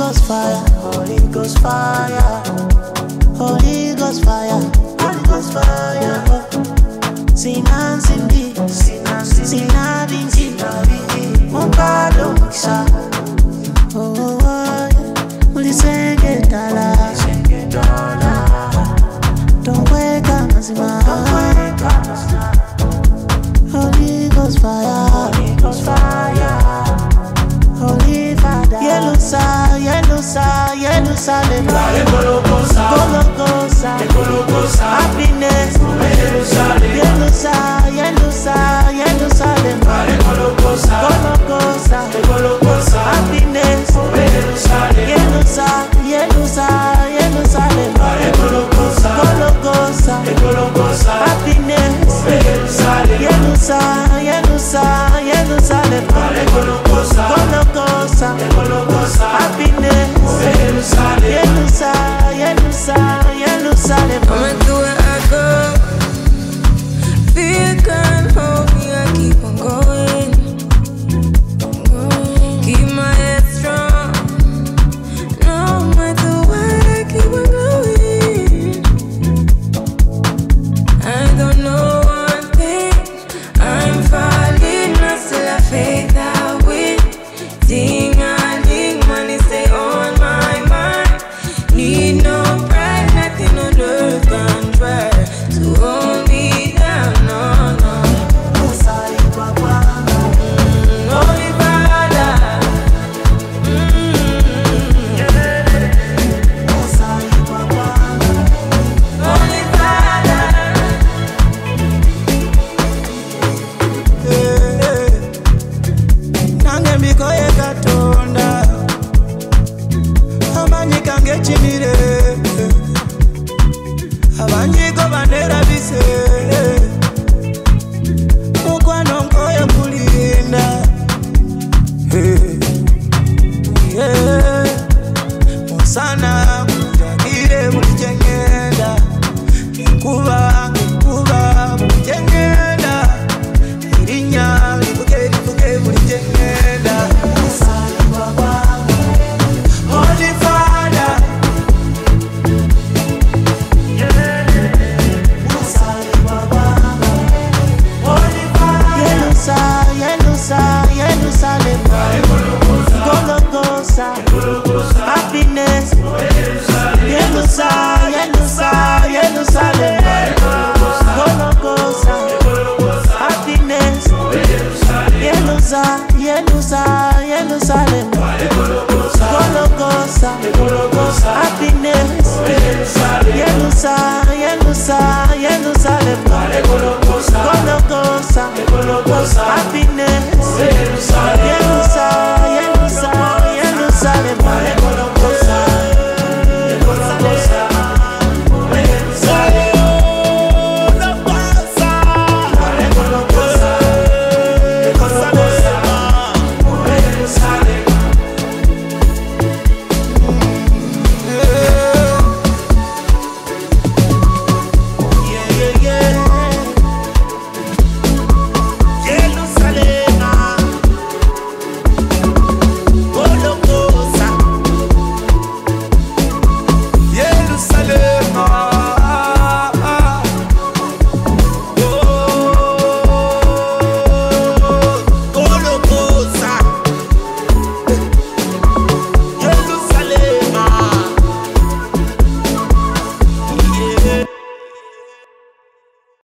Ghost fire, Holy Ghost fire, Holy Ghost fire, Holy Ghost fire. Sinan Cindy, Sinan Vinci, Moncado Mixa. Oh, Mulisenge Dala, don't wake up, Mazima. Holy Ghost fire, Holy Ghost fire, Holy Father. Jerusalem, Gologosa, happiness, Jerusalem, Gologosa, happiness, Jerusalem, Gologosa, happiness, Jerusalem, Gologosa, happiness, Jerusalem. Coming through where I go, fear can't hold me, I keep on going. Keep my head strong, no matter what, I keep on going. I don't know one thing, I'm falling, I still have faith I win. Ding a ding, money stay on my mind. Need no pride, nothing on earth can try to hold me down, no, no. Holy Father, Holy Father. Nange mbikoye Katonda, amanyi kange kimirembe.